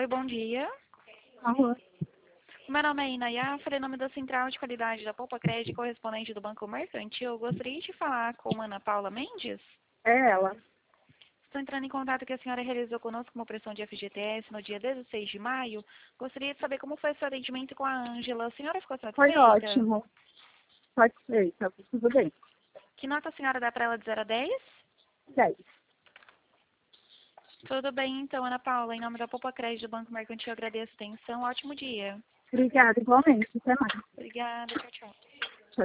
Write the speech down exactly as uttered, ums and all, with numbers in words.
Oi, bom dia. Alô? Meu nome é Inayá, falei em nome da Central de Qualidade da Poupa Crédito, correspondente do Banco Mercantil. Eu gostaria de falar com a Ana Paula Mendes. É ela. Estou entrando em contato que a senhora realizou conosco uma pressão de F G T S no dia dezesseis de maio. Gostaria de saber como foi seu atendimento com a Ângela. A senhora ficou Foi satisfeita? ótimo. Satisfeita, tudo bem. Que nota a senhora dá para ela de zero a dez? dez. Tudo bem, então, Ana Paula. Em nome da Poupa Crédito do Banco Mercantil, eu agradeço a atenção. Ótimo dia. Obrigada, igualmente. Até mais. Obrigada. Tchau, tchau.